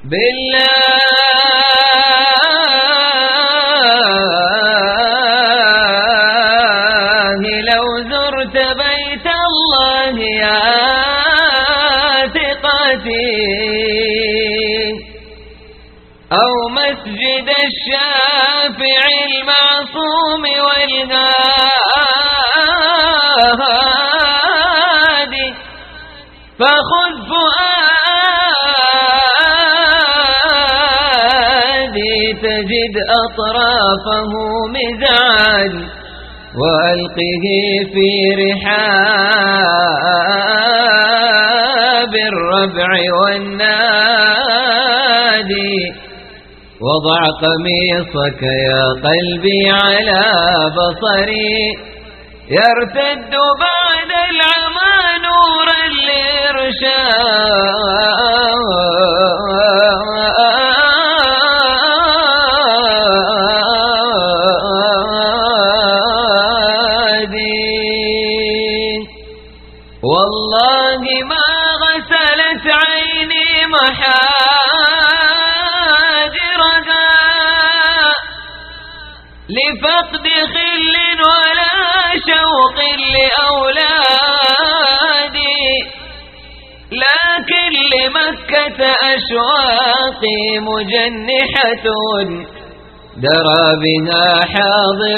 بالله لو زرت بيت الله يا ثقتي أو مسجد الشافع المعصوم والهادي فخذ فؤادي تجد أطرافه مزعاج وألقه في رحاب الربع والنادي وضع قميصك يا قلبي على بصري يرتد بعد العمى نورا للإرشاد والله ما غسلت عيني محاجرها لفقد خل ولا شوق لأولادي لكن لمكة أشواقي مجنحة درى بها حاضر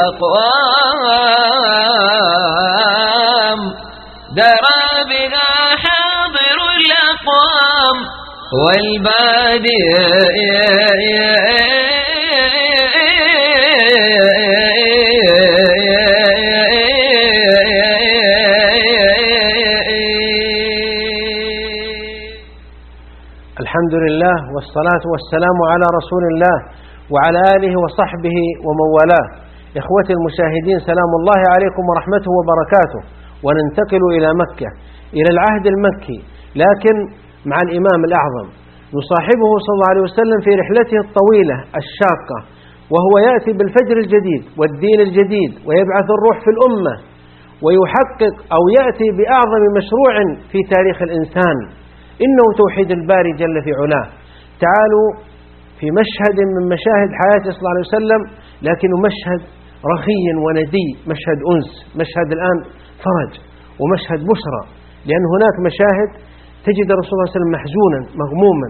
الأقوام درى بها حاضر الأقوام والبادي الحمد لله والصلاة والسلام على رسول الله وعلى آله وصحبه ومن والاه. إخوتي المشاهدين سلام الله عليكم ورحمته وبركاته. وننتقل إلى مكة إلى العهد المكي لكن مع الإمام الأعظم يصاحبه صلى الله عليه وسلم في رحلته الطويلة الشاقة وهو يأتي بالفجر الجديد والدين الجديد ويبعث الروح في الأمة ويحقق أو يأتي بأعظم مشروع في تاريخ الإنسان إنه توحيد الباري جل في علاه. تعالوا في مشهد من مشاهد حياته صلى الله عليه وسلم لكنه مشهد رخي وندي مشهد أنس مشهد الآن فرج ومشهد بشرى لأن هناك مشاهد تجد الرسول صلى الله عليه وسلم محزونا مغموما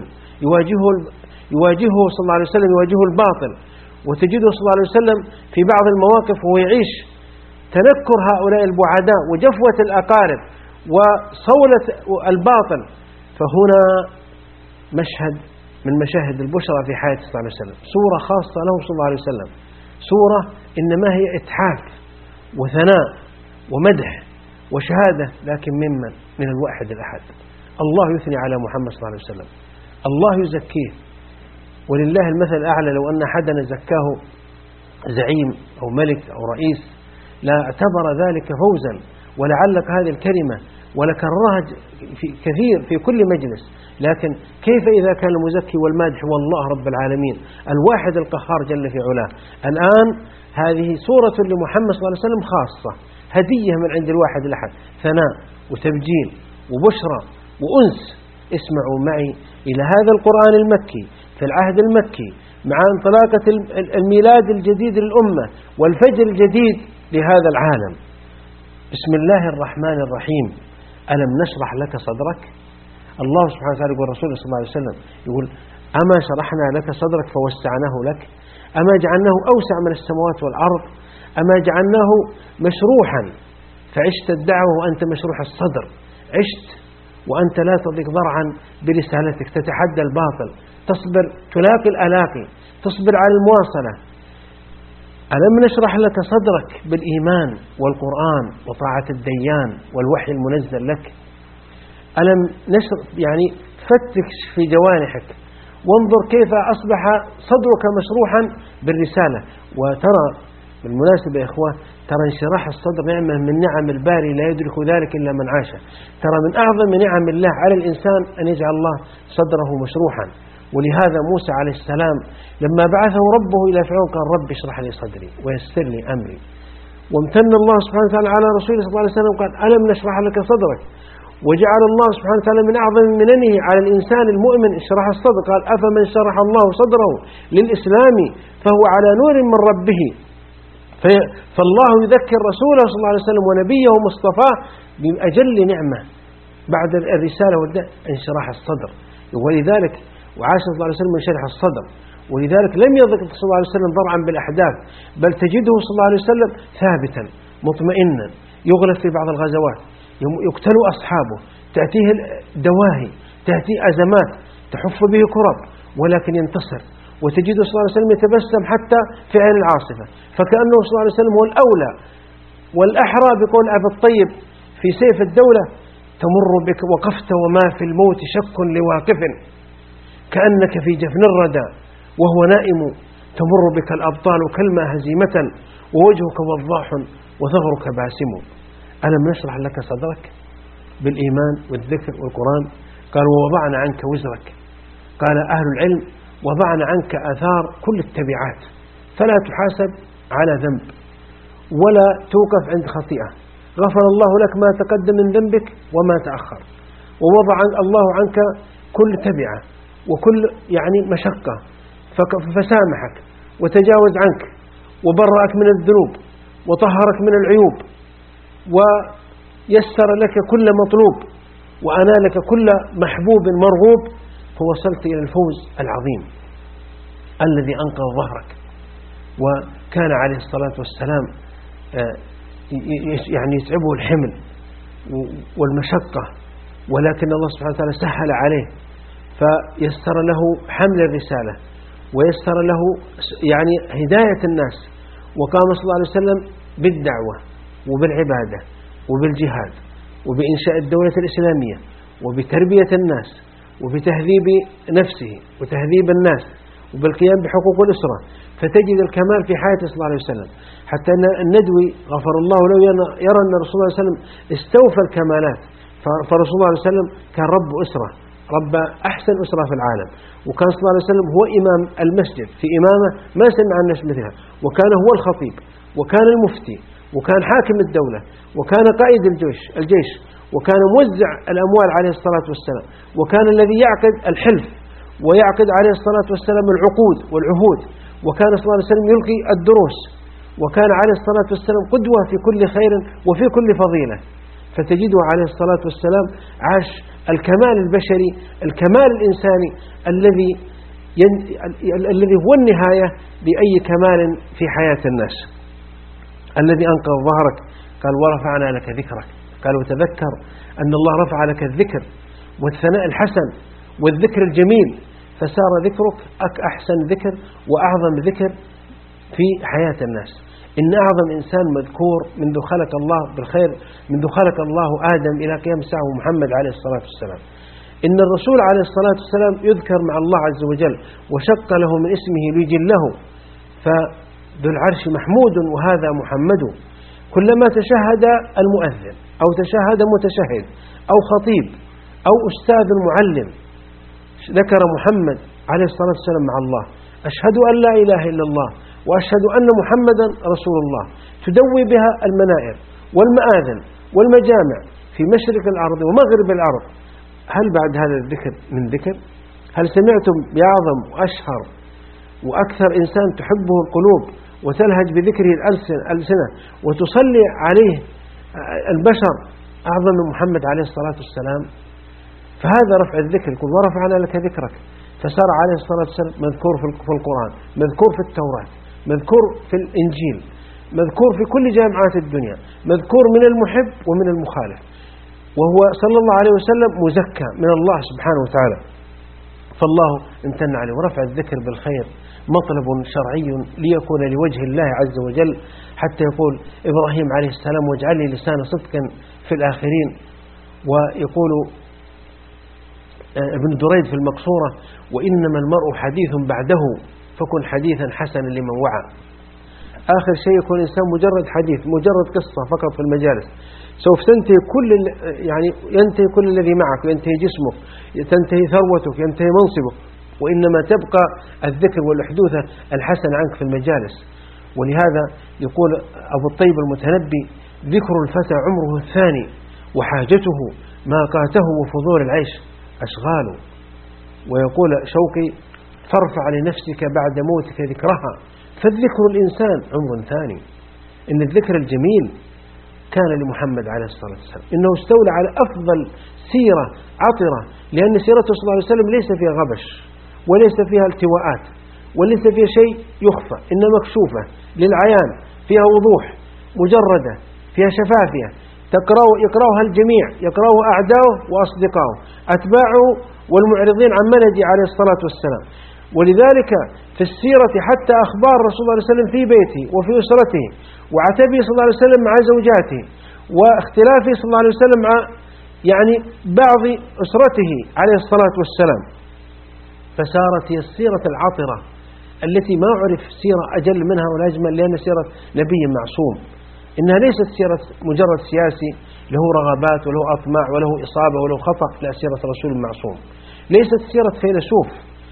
يواجهه صلى الله عليه وسلم يواجهه الباطل وتجده صلى الله عليه وسلم في بعض المواقف وهو يعيش تنكر هؤلاء البعداء وجفوة الأقارب وصولة الباطل. فهنا مشهد من مشاهد البشرى في حياة صلى الله عليه وسلم صورة خاصة له صلى الله عليه وسلم صورة إنما هي إتحاف وثناء ومدح وشهادة لكن من الواحد الأحد. الله يثني على محمد صلى الله عليه وسلم الله يزكيه ولله المثل الأعلى. لو أن أحدا زكاه زعيم أو ملك أو رئيس لا اعتبر ذلك فوزا ولعلك هذه الكلمة ولكررها كثير في كل مجلس. لكن كيف إذا كان المزكي والمادح والله رب العالمين الواحد القهار جل في علاه. الآن هذه صورة لمحمد صلى الله عليه وسلم خاصة هدية من عند الواحد الأحد ثناء وتبجيل وبشرى وأنس. اسمعوا معي إلى هذا القرآن المكي في العهد المكي مع انطلاقة الميلاد الجديد للأمة والفجر الجديد لهذا العالم. بسم الله الرحمن الرحيم. ألم نشرح لك صدرك؟ الله سبحانه وتعالى يقول رسوله صلى الله عليه وسلم يقول أما شرحنا لك صدرك فوسعناه لك أما جعلناه أوسع من السماوات والأرض أما جعلناه مشروحا فعشت الدعوة وأنت مشروح الصدر عشت وأنت لا تضيق ضرعا برسالتك تتحدى الباطل تصبر تلاقي الألاقي تصبر على المواصلة. ألم نشرح لك صدرك بالإيمان والقرآن وطاعة الديان والوحي المنزل لك. ألم نشر يعني فتش في جوانحك وانظر كيف أصبح صدرك مشروحا بالرسالة. وترى بالمناسبة يا إخوة ترى انشراح الصدر نعمة من نعم الباري لا يدرك ذلك إلا من عاشه. ترى من أعظم نعم الله على الإنسان أن يجعل الله صدره مشروحا. ولهذا موسى عليه السلام لما بعثه ربه إلى فرعون قال رب اشرح لي صدري ويسر لي أمري. وامتن الله سبحانه وتعالى على رسوله صلى الله عليه وسلم قال ألم نشرح لك صدرك. وجعل الله سبحانه وتعالى من أعظم مننه على الإنسان المؤمن شرح الصدر، قال أفمن شرح الله صدره للإسلام فهو على نور من ربه. فالله يذكر رسوله صلى الله عليه وسلم ونبيه مصطفاه بأجل نعمة بعد الرسالة انشراح الصدر. ولذلك وعاش صلى الله عليه وسلم من شرح الصدر، ولذلك لم يضق صلى الله عليه وسلم ضرعا بالأحداث، بل تجده صلى الله عليه وسلم ثابتا مطمئنا، يغلب في بعض الغزوات، يقتل أصحابه، تأتيه دواهي، تأتيه أزمات تحف به كرب، ولكن ينتصر. وتجده صلى الله عليه وسلم يتبسم حتى في عين العاصفة، فكأنه صلى الله عليه وسلم هو الأولى والأحرى بقول أبي الطيب في سيف الدولة: تمر بك وقفت وما في الموت شك لواقف، كأنك في جفن الردى وهو نائم، تمر بك الأبطال كلمة هزيمة، ووجهك وضاح وثغرك باسم. ألم نشرح لك صدرك بالإيمان والذكر والقرآن؟ قال: ووضعنا عنك وزرك. قال أهل العلم: وضعنا عنك آثار كل التبعات، فلا تحاسب على ذنب ولا توقف عند خطيئة، غفر الله لك ما تقدم من ذنبك وما تأخر، ووضع الله عنك كل تبعة وكل مشقة، فسامحك وتجاوز عنك وبرأك من الذنوب وطهرك من العيوب، ويسر لك كل مطلوب، وأنالك كل محبوب مرغوب، فوصلت إلى الفوز العظيم الذي أنقذ ظهرك. وكان عليه الصلاة والسلام يتعبه الحمل والمشقة، ولكن الله سبحانه وتعالى سهل عليه، فيسر له حمل الرسالة، ويسر له هداية الناس، وقام صلى الله عليه وسلم بالدعوة وبالعبادة وبالجهاد وبإنشاء الدولة الإسلامية وبتربية الناس وبتهذيب نفسه وتهذيب الناس وبالقيام بحقوق الأسرة. فتجد الكمال في حياته صلى الله عليه وسلم، حتى أن الندوي غفر الله له يرى أن رسول الله صلى الله عليه وسلم استوفى الكمالات. فرسول الله صلى الله عليه وسلم كان رب أسرة، رب أحسن أسرة في العالم، وكان صلى الله عليه وسلم هو إمام المسجد، في إمامة ما سمع الناس مثلها، وكان هو الخطيب، وكان المفتي، وكان حاكم الدولة، وكان قائد الجيش، وكان موزع الأموال عليه الصلاة والسلام، وكان الذي يعقد الحلف ويعقد عليه الصلاة والسلام العقود والعهود، وكان صلى الله عليه وسلم يلقي الدروس، وكان عليه الصلاة والسلام قدوة في كل خير وفي كل فضيلة. فتجده عليه الصلاة والسلام عاش الكمال البشري، الكمال الإنساني الذي هو النهاية لأي كمال في حياة الناس. الذي أنقذ ظهرك، قال: ورفعنا لك ذكرك. قال: وتذكر أن الله رفع لك الذكر والثناء الحسن والذكر الجميل، فصار ذكرك أحسن ذكر وأعظم ذكر في حياة الناس. إن أعظم إنسان مذكور منذ خلق الله بالخير، منذ خلق الله آدم إلى قيام الساعة محمد عليه الصلاة والسلام. إن الرسول عليه الصلاة والسلام يذكر مع الله عز وجل، وشق له من اسمه ليجله، فذو العرش محمود وهذا محمد. كلما تشهد المؤذن أو تشهد متشهد أو خطيب أو أستاذ معلم ذكر محمد عليه الصلاة والسلام مع الله: أشهد أن لا إله إلا الله وأشهد أن محمدا رسول الله، تدوي بها المنائر والمآذن والمجامع في مشرق الأرض ومغرب الأرض. هل بعد هذا الذكر من ذكر؟ هل سمعتم بأعظم وأشهر وأكثر إنسان تحبه القلوب وتلهج بذكره الألسنة وتصلي عليه البشر أعظم من محمد عليه الصلاة والسلام؟ فهذا رفع الذكر. يقول: ورفعنا لك ذكرك، فصار عليه الصلاة والسلام مذكور في القرآن، مذكور في التوراة، مذكور في الإنجيل، مذكور في كل جامعات الدنيا، مذكور من المحب ومن المخالف، وهو صلى الله عليه وسلم مزكى من الله سبحانه وتعالى. فالله امتن عليه. ورفع الذكر بالخير مطلب شرعي ليكون لوجه الله عز وجل، حتى يقول إبراهيم عليه السلام: واجعل لي لسان صدق في الآخرين. ويقول ابن دريد في المقصورة: وإنما المرء حديث بعده فكن حديثا حسنا لمن وعى. آخر شيء يكون الإنسان مجرد حديث، مجرد قصة فقط في المجالس، سوف تنتهي ينتهي كل الذي معك، ينتهي جسمك، تنتهي ثروتك، ينتهي منصبك، وإنما تبقى الذكر والحدوثة الحسن عنك في المجالس. ولهذا يقول أبو الطيب المتنبي: ذكر الفتى عمره الثاني وحاجته ما قاته وفضول العيش أشغال. ويقول شوقي: فارفع لنفسك بعد موتك ذكرها، فالذكر الإنسان عمر ثاني. إن الذكر الجميل كان لمحمد عليه الصلاة والسلام، إنه استولى على أفضل سيرة عطرة، لأن سيرته صلى الله عليه وسلم ليس فيها غبش، وليس فيها التواءات، وليس فيها شيء يخفى، إنما مكشوفة للعيان، فيها وضوح، مجردة، فيها شفافية، يقرأها الجميع، يقرأه أعداؤه وأصدقائه، أتباعه والمعرضين عن منهجه عليه الصلاة والسلام. ولذلك في السيرة حتى أخبار رسول الله صلى الله عليه وسلم في بيته وفي أسرته، وعتبه صلى الله عليه وسلم مع زوجاته، واختلافه صلى الله عليه وسلم مع بعض أسرته عليه الصلاة والسلام. فسارت هي السيرة العطرة التي ما عرف سيرة أجل منها ولا أجمل، لأن سيرة نبي معصوم. إنها ليست سيرة مجرد سياسي له رغبات وله أطماع وله إصابة وله خطأ، لا، سيرة رسول معصوم. ليست سيرة فيلسوف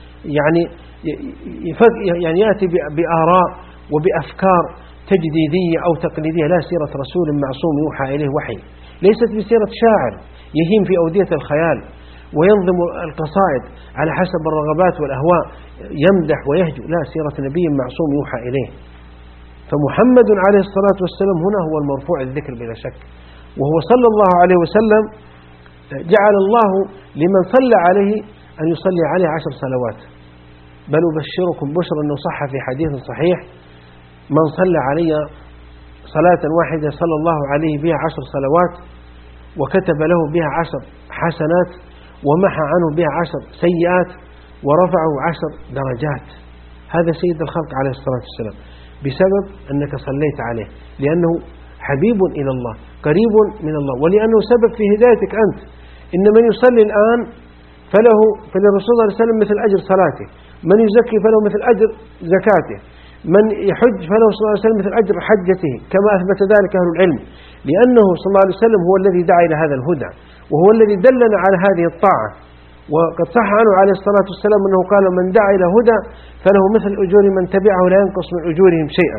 يعني يأتي بآراء وبأفكار تجديدية أو تقليدية، لا، سيرة رسول معصوم يوحى إليه وحي. ليست بسيرة شاعر يهيم في أودية الخيال وينظم القصائد على حسب الرغبات والأهواء، يمدح ويهجو، لا، سيرة نبي معصوم يوحى إليه. فمحمد عليه الصلاة والسلام هنا هو المرفوع الذكر بلا شك، وهو صلى الله عليه وسلم جعل الله لمن صلى عليه أن يصلي عليه 10 صلوات. بل أبشركم بشرا أنه صح في حديث صحيح: من صلى علي صلاة واحدة صلى الله عليه بها 10 صلوات، وكتب له بها 10 حسنات، ومحى عنه بها 10 سيئات، ورفعه 10 درجات. هذا سيد الخلق عليه الصلاة والسلام بسبب أنك صليت عليه، لأنه حبيب إلى الله، قريب من الله، ولأنه سبب في هدايتك أنت. إن من يصلي الآن فللرسول صلى الله عليه وسلم مثل أجر صلاته، من يزكي فله مثل أجر زكاته، من يحج فله صلى الله عليه وسلم مثل أجر حجته، كما أثبت ذلك أهل العلم، لأنه صلى الله عليه وسلم هو الذي دعا إلى هذا الهدى، وهو الذي دلنا على هذه الطاعة. وقد صح عنه عليه الصلاة والسلام أنه قال: من دعا إلى هدى فله مثل أجور من تبعه لا ينقص من أجورهم شيئا.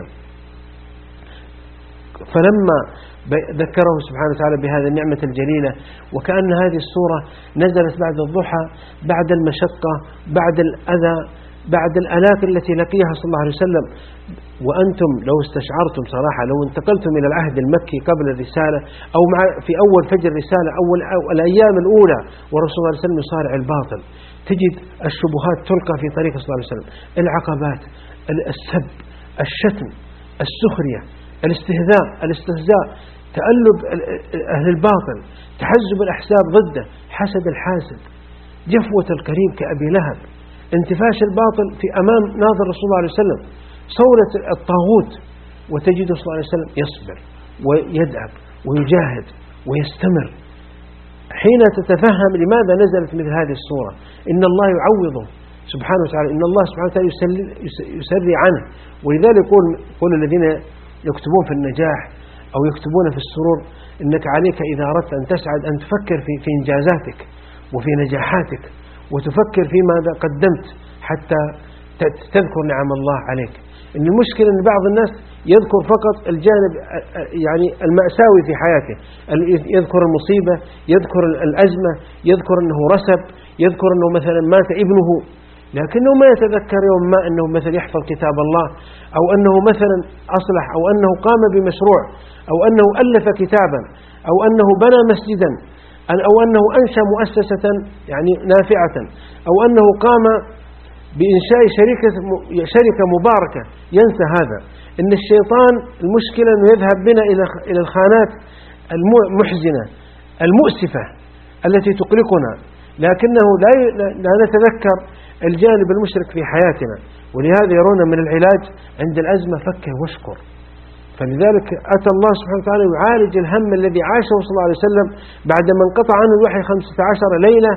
فلما ذكره سبحانه وتعالى بهذه النعمة الجليلة، وكأن هذه السورة نزلت بعد الضحى، بعد المشقة، بعد الأذى، بعد الآلات التي لقيها صلى الله عليه وسلم. وأنتم لو استشعرتم صراحة، لو انتقلتم إلى العهد المكي قبل الرسالة، أو في أول فجر الرسالة، أو الأيام الأولى ورسول الله صلى الله عليه وسلم يصارع الباطل، تجد الشبهات تلقى في طريق صلى الله عليه وسلم، العقبات، السب، الشتم، السخرية، الاستهزاء، تألب أهل الباطل، تحزب الأحزاب ضده، حسد الحاسد، جفوة الكريم كأبي لهب، انتفاش الباطل في أمام ناظر رسول الله عليه وسلم، صولة الطاغوت. وتجد صلى الله عليه وسلم يصبر ويدعب ويجاهد ويستمر. حين تتفهم لماذا نزلت مثل هذه السورة، إن الله يعوضه سبحانه وتعالى، إن الله سبحانه وتعالى يسري عنه. ولذلك يقول الذين يكتبون في النجاح أو يكتبون في السرور: إنك عليك إذا أردت أن تسعد أن تفكر في إنجازاتك وفي نجاحاتك، وتفكر في ماذا قدمت حتى تذكر نعم الله عليك. إن المشكلة أن بعض الناس يذكر فقط الجانب المأساوي في حياته، يذكر المصيبة، يذكر الأزمة، يذكر أنه رسب، يذكر أنه مثلا مات ابنه، لكنه ما يتذكر يوم ما أنه مثلا يحفظ كتاب الله، أو أنه مثلا أصلح، أو أنه قام بمشروع، أو أنه ألف كتابا، أو أنه بنى مسجدا، أو أنه أنشأ مؤسسة نافعة، أو أنه قام بإنشاء شركة مباركة. ينسى هذا. إن الشيطان المشكلة أنه يذهب بنا إلى الخانات المحزنة المؤسفة التي تقلقنا، لكنه لا نتذكر الجانب المشرك في حياتنا. ولهذا يرون من العلاج عند الأزمة فكه واشكر. فلذلك أتى الله سبحانه وتعالى يعالج الهم الذي عاشه صلى الله عليه وسلم بعدما انقطع عنه الوحي 15 ليلة،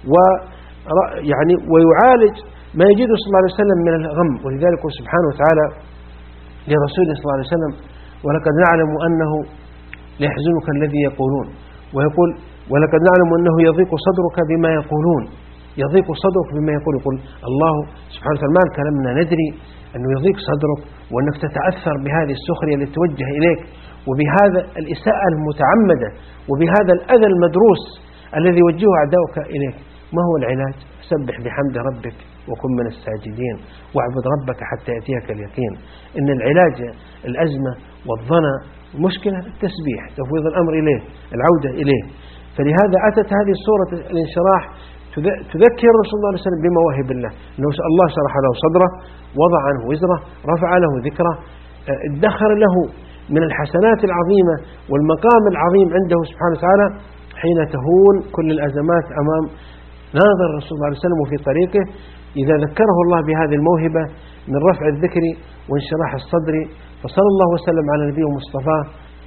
ويعالج ما يجده صلى الله عليه وسلم من الغم. ولذلك سبحانه وتعالى لرسوله صلى الله عليه وسلم: ولقد نعلم أنه ليحزنك الذي يقولون، ويقول: ولقد نعلم أنه يضيق صدرك بما يقولون. يضيق صدرك بما يقول الله سبحانه وتعالى. ما كلامنا ندري أنه يضيق صدرك، وأنك تتأثر بهذه السخرية التي توجه إليك، وبهذا الإساءة المتعمدة، وبهذا الأذى المدروس الذي يوجهه أعداؤك إليك. ما هو العلاج؟ سبح بحمد ربك وكن من الساجدين واعبد ربك حتى يأتيك اليقين. إن العلاج الأزمة والظنى مشكلة التسبيح، تفويض الأمر إليه، العودة إليه. فلهذا أتت هذه سورة الانشراح تذكر الرسول صلى الله عليه وسلم بمواهب الله، أنه الله شرح له صدره، وضع عنه وزره، رفع له ذكره، ادخر له من الحسنات العظيمة والمقام العظيم عنده سبحانه وتعالى حين تهون كل الأزمات أمام ناظر الرسول صلى الله عليه وسلم في طريقه. إذا ذكره الله بهذه الموهبة من رفع الذكر وانشراح الصدر، فصلى الله وسلم على نبيه المصطفى.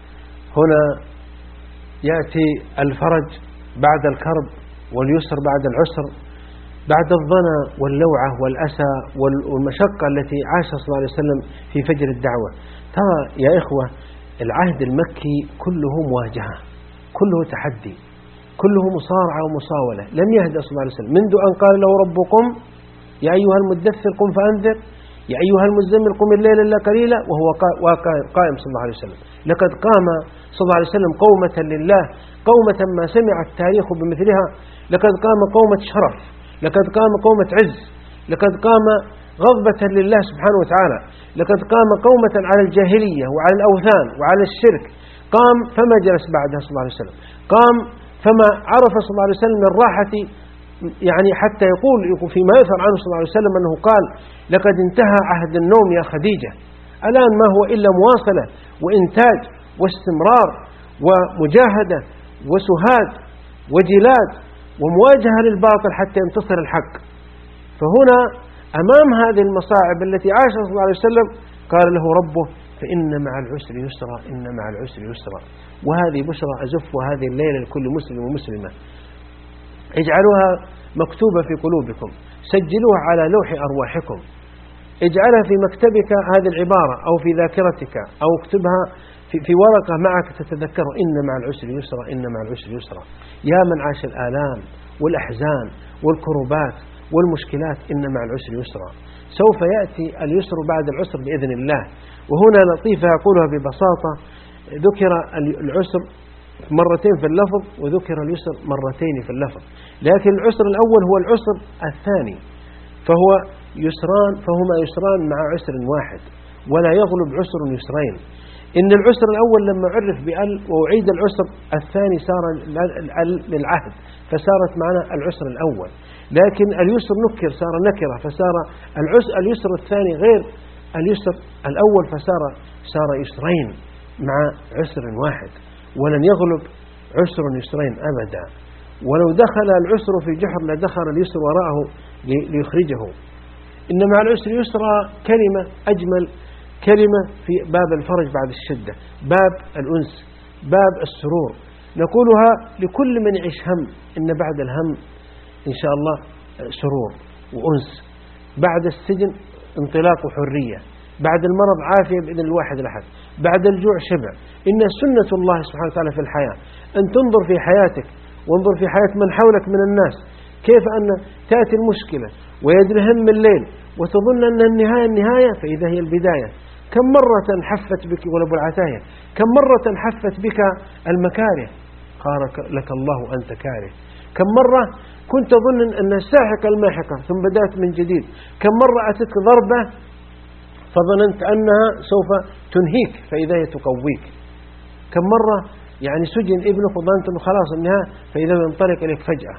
هنا يأتي الفرج بعد الكرب واليسر بعد العسر، بعد الظنى واللوعة والأسى والمشقة التي عاشها صلى الله عليه وسلم في فجر الدعوة. ترى يا إخوة العهد المكي كله مواجهة، كله تحدي، كله مصارعة ومصاولة. لم يهدأ صلى الله عليه وسلم منذ أن قال له ربكم يا أيها المدثر قم فأنذر يا أيها المزمل قم الليل إلا قليلا، وهو قائم صلى الله عليه وسلم. لقد قام صلى الله عليه وسلم قومة لله، قومة ما سمع التاريخ بمثلها. لقد قام قومة شرف، لقد قام قومة عز، لقد قام غضبة لله سبحانه وتعالى، لقد قام قومة على الجاهلية وعلى الأوثان وعلى الشرك. قام فما جلس بعدها صلى الله عليه وسلم، قام فما عرف صلى الله عليه وسلم من راحة، يعني حتى يقول فيما يذكر عنه صلى الله عليه وسلم أنه قال لقد انتهى عهد النوم يا خديجة، الآن ما هو إلا مواصلة وإنتاج واستمرار ومجاهدة وسهاد وجلاد ومواجهة للباطل حتى ينتصر الحق. فهنا أمام هذه المصاعب التي عاشها صلى الله عليه وسلم قال له ربه فإن مع العسر يسرا، إن مع العسر يسرا. وهذه بشرى أزف هذه الليلة لكل مسلم ومسلمة، اجعلوها مكتوبة في قلوبكم، سجلوها على لوح أرواحكم، اجعلها في مكتبك هذه العبارة أو في ذاكرتك، أو اكتبها في ورقة معك تتذكر إن مع العسر يسرا، إن مع العسر يسرا. يا من عاش الآلام والأحزان والكربات والمشكلات، إن مع العسر يسرا. سوف يأتي اليسر بعد العسر بإذن الله. وهنا لطيفة يقولها ببساطة، ذكر العسر مرتين في اللفظ وذكر اليسر مرتين في اللفظ، لكن العسر الأول هو العسر الثاني، فهو يسران، فهما يسران مع عسر واحد، ولا يغلب عسر يسرين. إن العسر الأول لما عرف بأل وأعيد العسر الثاني صار للعهد، فصارت معنا العسر الأول. لكن اليسر نكر صار نكرة، فصار اليسر الثاني غير اليسر الأول، صار يسرين مع عسر واحد، ولن يغلب عسر يسرين أبدا. ولو دخل العسر في جحر لدخل اليسر وراءه ليخرجه. إن مع العسر يسرا كلمة أجمل كلمة في باب الفرج بعد الشدة، باب الأنس، باب السرور. نقولها لكل من يعيش هم، إن بعد الهم إن شاء الله سرور وأنس، بعد السجن انطلاق وحرية، بعد المرض عافية بإذن الواحد الأحد، بعد الجوع شبع. إن سنة الله سبحانه وتعالى في الحياة أن تنظر في حياتك وانظر في حياة من حولك من الناس، كيف أن تأتي المشكلة ويدرهم الليل وتظن أن النهاية فإذا هي البداية. كم مرة حفت بك ولب العتاية، كم مرة حفت بك المكاره قال لك الله أنت كاره. كم مرة كنت تظن أن الساحقة الماحقة ثم بدأت من جديد. كم مرة أتتك ضربة فظننت أنها سوف تنهيك فإذا هي تقويك. كم مرة يعني سجن ابنك وظننت أنه خلاص النهاية فإذا ينطلق إليك فجأة،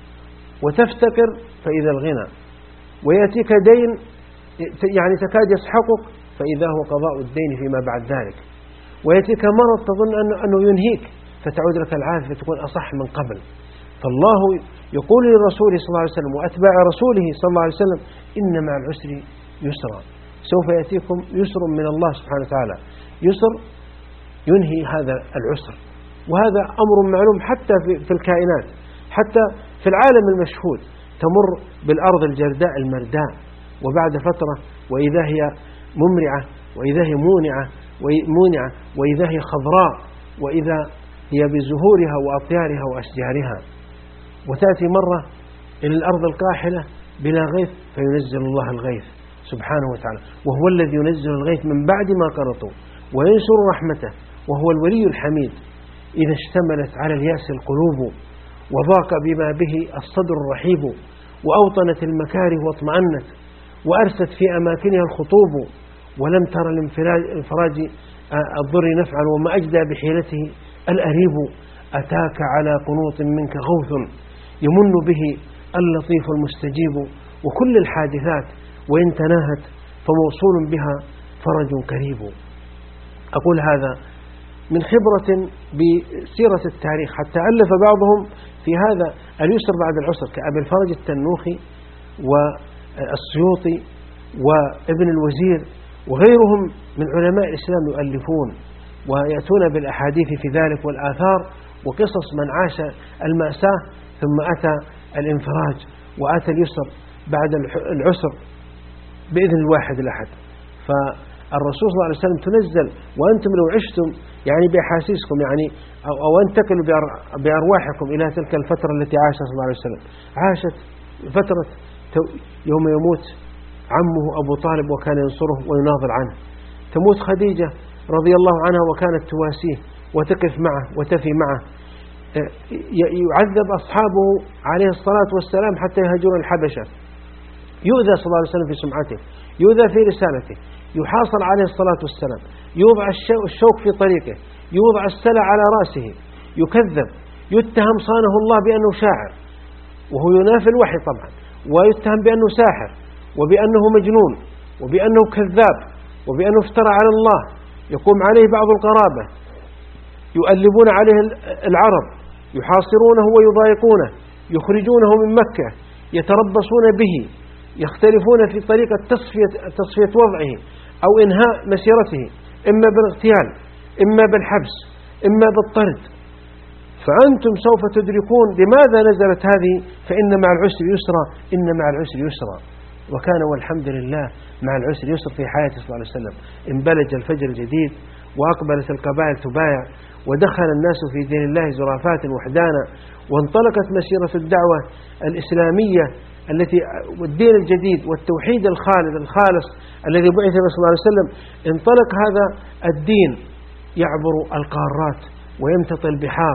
وتفتكر فإذا الغنى، ويأتيك دين يعني تكاد يسحقك فإذا هو قضاء الدين فيما بعد ذلك، ويأتيك مرض تظن أنه ينهيك فتعود لك العافية تكون أصح من قبل. فالله يقول لرسوله صلى الله عليه وسلم وأتباع رسوله صلى الله عليه وسلم إن مع العسر يسرا، سوف يأتيكم يسر من الله سبحانه وتعالى، يسر ينهي هذا العسر. وهذا أمر معلوم حتى في الكائنات، حتى في العالم المشهود، تمر بالأرض الجرداء المرداء، وبعد فترة وإذا هي ممرعة، وإذا هي مونعة، وإذا هي خضراء، وإذا هي بزهورها وأطيارها وأشجارها. وتأتي مرة إلى الأرض القاحلة بلا غيث فينزل الله الغيث سبحانه وتعالى، وهو الذي ينزل الغيث من بعد ما قنطوا وينشر رحمته، وهو الولي الحميد. إذا اشتملت على اليأس القلوب وضاق بما به الصدر الرحيب، وأوطنت المكاره واطمأنت، وأرست في أماكنها الخطوب، ولم تر لانفراج الضر نفعا، وما أجدى بحيلته الأريب. أتاك على قنوط منك غوث يمن به اللطيف المستجيب، وكل الحادثات وإن تناهت فموصول بها فرج قريب. أقول هذا من خبرة بسيرة التاريخ، حتى ألف بعضهم في هذا اليسر بعد العسر كأبي الفرج التنوخي والسيوطي وابن الوزير وغيرهم من علماء الإسلام يؤلفون ويأتون بالأحاديث في ذلك والآثار وقصص من عاش المأساة ثم أتى الانفراج وأتى اليسر بعد العسر بإذن الواحد الأحد. فالرسول صلى الله عليه وسلم تنزل وأنتم لو عشتم يعني بأحاسيسكم يعني أو انتقلوا بأرواحكم إلى تلك الفترة التي عاشها صلى الله عليه وسلم. عاشت فترة يوم يموت عمه أبو طالب وكان ينصره ويناضل عنه، تموت خديجة رضي الله عنها وكانت تواسيه وتقف معه وتفي معه، يعذب أصحابه عليه الصلاة والسلام حتى يهاجرون الحبشة، يؤذى صلى الله عليه وسلم في سمعته، يؤذى في رسالته، يحاصر عليه الصلاة والسلام، يوضع الشوك في طريقه، يوضع السلع على رأسه، يكذب، يتهم صانه الله بأنه شاعر وهو ينافي الوحي طبعا، ويتهم بأنه ساحر وبأنه مجنون وبأنه كذاب وبأنه افترى على الله، يقوم عليه بعض القرابة، يؤلبون عليه العرب، يحاصرونه ويضايقونه، يخرجونه من مكة، يتربصون به، يختلفون في طريقة تصفية وضعه أو إنهاء مسيرته، إما بالاغتيال إما بالحبس إما بالطرد. فأنتم سوف تدركون لماذا نزلت هذه فإن مع العسر يسرا، إن مع العسر يسرا. وكان والحمد لله مع العسر يسر في حياته صلى الله عليه وسلم. انبلج الفجر الجديد وأقبلت القبائل تبايع ودخل الناس في دين الله زرافات وحدانا، وانطلقت مسيرة الدعوة الإسلامية التي والدين الجديد والتوحيد الخالص الذي بعث به صلى الله عليه وسلم. انطلق هذا الدين يعبر القارات ويمتطي البحار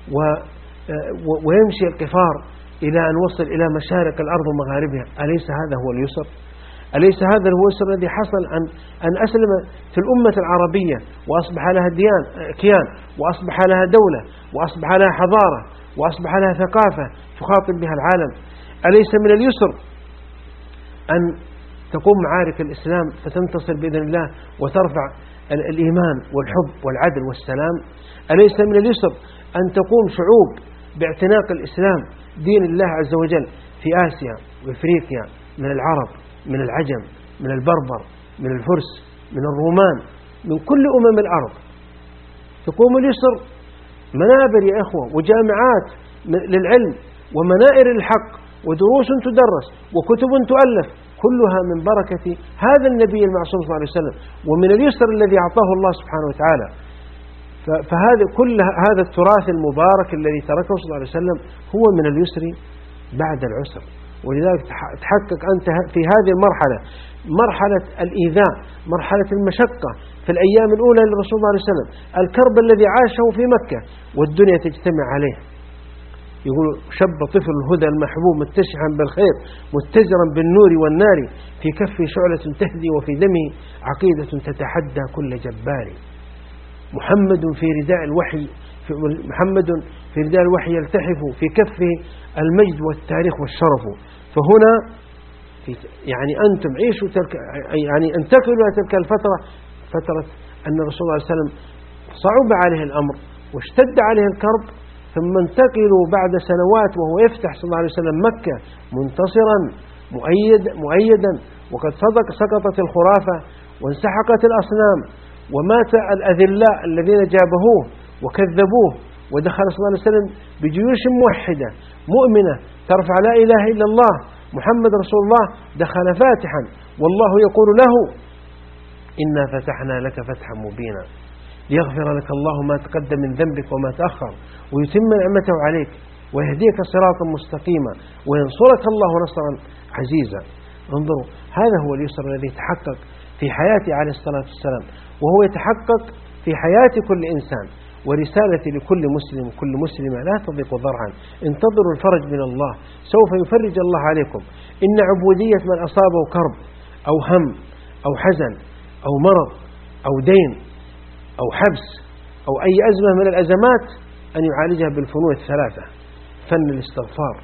ويمشي القفار إلى أن وصل إلى مشارق الأرض ومغاربها. أليس هذا هو اليسر؟ أليس هذا هو اليسر الذي حصل أن أسلم في الأمة العربية وأصبح لها كيان وأصبح لها دولة وأصبح لها حضارة وأصبح لها ثقافة تخاطب بها العالم؟ أليس من اليسر أن تقوم معارك الإسلام فتنتصر بإذن الله وترفع الإيمان والحب والعدل والسلام؟ أليس من اليسر أن تقوم شعوب باعتناق الإسلام دين الله عز وجل في آسيا وإفريقيا، من العرب من العجم من البربر من الفرس من الرومان من كل الأرض؟ تقوم اليسر منابر يا إخوة وجامعات للعلم ومنائر الحق ودروس تدرس وكتب تؤلف، كلها من بركة هذا النبي المعصوم صلى الله عليه وسلم ومن اليسر الذي أعطاه الله سبحانه وتعالى. فهذا كل هذا التراث المبارك الذي تركه صلى الله عليه وسلم هو من اليسر بعد العسر. ولذلك تحقق أنت في هذه المرحلة، مرحلة الإيذاء، مرحلة المشقة في الأيام الأولى للرسول صلى الله عليه وسلم، الكرب الذي عاشه في مكة والدنيا تجتمع عليه. يقول شب طفل الهدى المحبوب متسحا بالخير متزرا بالنور والنار، في كفه شعلة تهدي وفي دمه عقيدة تتحدى كل جبار. محمد في رداء الوحي يلتحف، في كفه المجد والتاريخ والشرف. فهنا يعني أنتم عيشوا يعني انتقلوا إلى تلك الفترة، فترة أن الرسول صلى الله عليه وسلم صعب عليه الأمر واشتد عليه الكرب، ثم انتقلوا بعد سنوات وهو يفتح صلى الله عليه وسلم مكة منتصرا مؤيدا، وقد سقطت الخرافة وانسحقت الأصنام ومات الأذلاء الذين جابهوه وكذبوه، ودخل صلى الله عليه وسلم بجيوش موحدة مؤمنة ترفع لا إله إلا الله محمد رسول الله، دخل فاتحا والله يقول له إنا فتحنا لك فتحا مبينا ليغفر لك الله ما تقدم من ذنبك وما تأخر ويتم نعمته عليك ويهديك صراطا مستقيما وينصرك الله نصرا عزيزا. انظروا، هذا هو اليسر الذي يتحقق في حياة عليه الصلاة والسلام، وهو يتحقق في حياة كل إنسان، ورسالتي لكل مسلم وكل مسلمة لا تضيقوا ذرعا، انتظروا الفرج من الله، سوف يفرج الله عليكم. إن عبودية من أصابه كرب أو هم أو حزن أو مرض أو دين أو حبس أو أي أزمة من الأزمات أن يعالجها بالفنون الثلاثة: فن الاستغفار،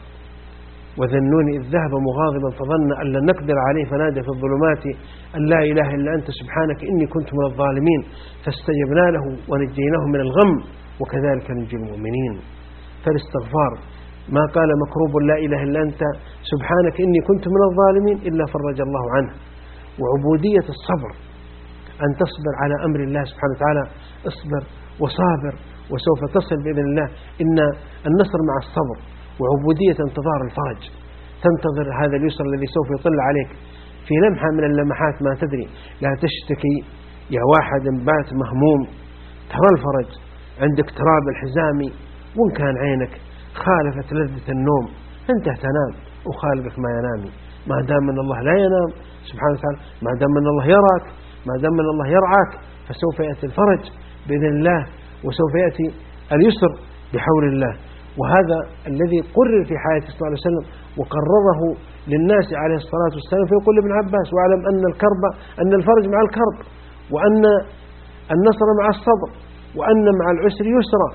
وذنون إذ ذهب مغاضبا فظن أن لن نقدر عليه فنادى في الظلمات أن لا إله إلا أنت سبحانك إني كنت من الظالمين فاستجبنا له ونجيناه من الغم وكذلك ننجي المؤمنين. فالاستغفار ما قال مكروب لا إله إلا أنت سبحانك إني كنت من الظالمين إلا فرج الله عنه. وعبودية الصبر، أن تصبر على أمر الله سبحانه وتعالى، اصبر وصابر وسوف تصل بإذن الله. إن النصر مع الصبر. وعبودية انتظار الفرج، تنتظر هذا اليسر الذي سوف يطل عليك في لمحة من اللمحات ما تدري. لا تشتكي يا واحد بات مهموم، ترى الفرج عندك اقتراب الحزامي، وإن كان عينك خالفت لذة النوم أنت تنام وخالقك ما ينامي. ما دام من الله لا ينام سبحانه وتعالى، ما دام من الله يراك، ما دام من الله يرعاك، فسوف يأتي الفرج بإذن الله، وسوف يأتي اليسر بحول الله. وهذا الذي قرر في حياته صلى الله عليه وسلم وقرره للناس عليه الصلاة والسلام. فيقول ابن عباس: واعلم أن الفرج مع الكرب، وأن النصر مع الصبر، وأن مع العسر يسرا.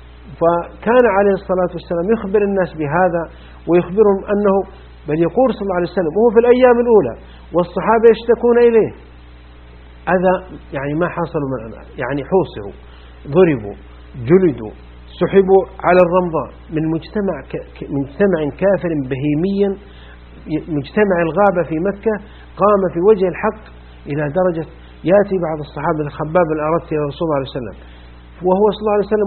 فكان عليه الصلاة والسلام يخبر الناس بهذا، ويخبرهم أنه بل يقول صلى الله عليه وسلم وهو في الأيام الأولى والصحابة يشتكون إليه أذى، يعني ما حصلوا من أذى، يعني حوصروا، ضربوا، جلدوا، سحبوا على الرمضاء من مجتمع كافر بهيميا، مجتمع الغابة في مكة، قام في وجه الحق إلى درجة يأتي بعض الصحابة الخباب الأردت إلى رسول الله عليه وسلم وهو صلى الله عليه وسلم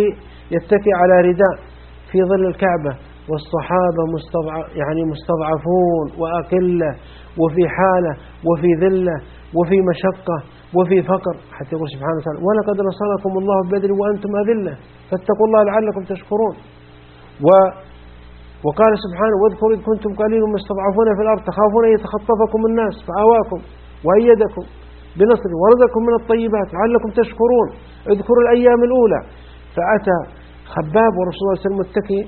يتكي على رداء في ظل الكعبة، والصحابة مستضعفون وأقلة، وفي حالة وفي ذلة وفي مشقة وفي فقر، حتى يقول سبحانه وتعالى: ولقد نصركم الله ببدر وأنتم أذلة فاتقوا الله لعلكم تشكرون. وقال سبحانه: واذكروا إذ كنتم قليلا مستضعفون في الأرض تخافون أن يتخطفكم الناس فآواكم وأيدكم بنصره ورزقكم من الطيبات لعلكم تشكرون. اذكروا الأيام الأولى. فأتى خباب ورسول الله صلى الله عليه وسلم متكي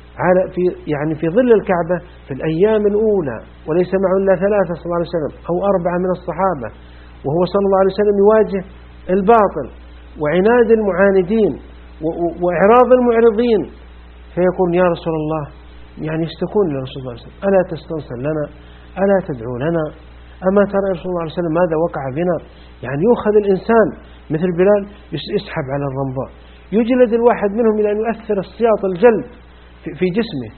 في ظل الكعبة في الأيام الأولى، وليس معه إلا 3 صلى الله عليه وسلم أو 4 من الصحابة، وهو صلى الله عليه وسلم يواجه الباطل وعناد المعاندين وإعراض المعرضين. فيقول: يا رسول الله، يعني يشتكون لرسول الله صلى الله عليه وسلم: ألا تستنصر لنا؟ ألا تدعو لنا؟ أما ترى يا رسول الله صلى الله عليه وسلم ماذا وقع بنا؟ يعني يؤخذ الإنسان مثل بلال يسحب على الرمضاء، يجلد الواحد منهم إلى أن يؤثر السياط الجلد في جسمه،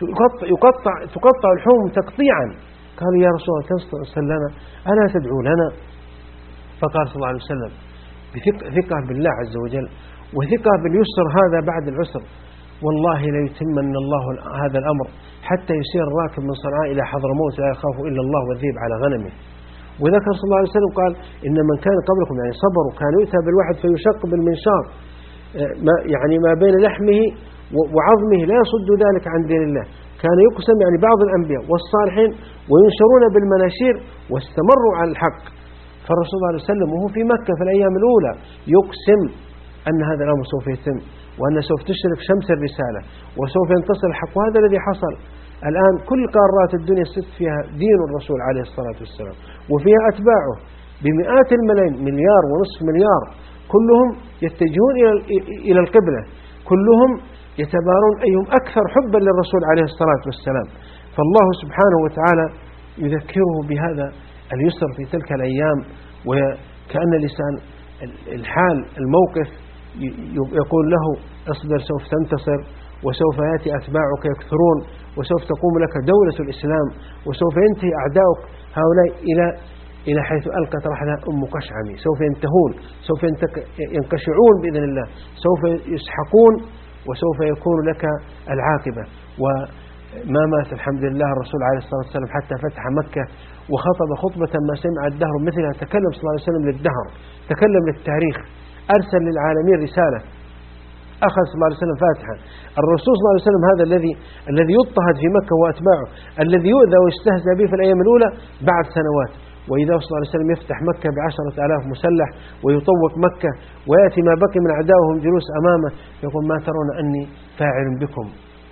تقطع الحوم تقطيعا. قالوا: يا رسول الله تستنصر لنا؟ ألا تدعو لنا؟ فقال صلى الله عليه وسلم بثقة بالله عز وجل وثقة باليسر هذا بعد العسر: والله لا يتمن الله هذا الأمر حتى يسير الراكب من صنعاء إلى حضرموت لا يخاف إلا الله والذئب على غنمه. وذكر صلى الله عليه وسلم قال: إن من كان قبلكم يعني صبروا كان يؤتى بالواحد فيشق بالمنشار، يعني ما بين لحمه وعظمه لا يصد ذلك عن دين الله. كان يقسم يعني بعض الأنبياء والصالحين وينشرون بالمناشير واستمروا على الحق. فالرسول صلى الله عليه وسلم وهو في مكة في الأيام الأولى يقسم أن هذا الأمر سوف يتم، وأن سوف تشرق شمس الرسالة وسوف ينتصر الحق. وهذا الذي حصل الآن. كل قارات الدنيا الست فيها دين الرسول عليه الصلاة والسلام، وفيها أتباعه بمئات الملايين، 1.5 مليار، كلهم يتجهون إلى القبلة، كلهم يتبارون أيهم أكثر حبا للرسول عليه الصلاة والسلام. فالله سبحانه وتعالى يذكره بهذا اليسر في تلك الأيام، وكأن لسان الحال الموقف يقول له: اصبر سوف تنتصر، وسوف يأتي أتباعك يكثرون، وسوف تقوم لك دولة الإسلام، وسوف ينتهي أعداؤك هؤلاء إلى حيث ألقت رحلها أم قشعمي. سوف ينتهون، سوف ينقشعون بإذن الله، سوف يسحقون، وسوف يكون لك العاقبة. وما مات الحمد لله الرسول عليه الصلاة والسلام حتى فتح مكة، وخطب خطبة ما سمع الدهر مثلها. تكلم صلى الله عليه وسلم للدهر، تكلم للتاريخ، أرسل للعالمين رسالة، أخذ صلى الله عليه وسلم فاتحا. الرسول صلى الله عليه وسلم هذا الذي يضطهد في مكة وأتباعه، الذي يؤذى ويستهزأ به في الأيام الأولى، بعد سنوات وإذا صلى الله عليه وسلم يفتح مكة ب10,000 مسلح ويطوق مكة ويأتي ما بقي من أعدائهم جلوس أمامه يقول ما ترون أني فاعل بكم،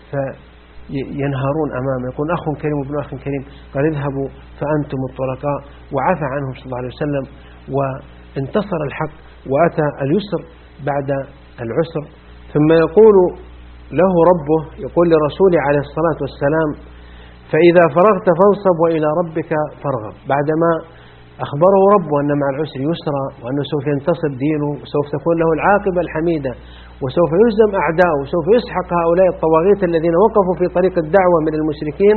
فينهارون أمامه، يقول أخ كريم وابن أخ كريم، قال اذهبوا فأنتم الطلقاء، وعفى عنهم صلى الله عليه وسلم وانتصر الحق وأتى اليسر بعد العسر. ثم يقول له ربه، يقول لرسوله عليه الصلاة والسلام فإذا فرغت فانصب وإلى ربك فارغب، بعدما أخبره ربه أن مع العسر يسرا وأنه سوف ينتصر دينه وسوف تكون له العاقبة الحميدة وسوف يهزم أعداؤه وسوف يسحق هؤلاء الطواغيت الذين وقفوا في طريق الدعوة من المشركين،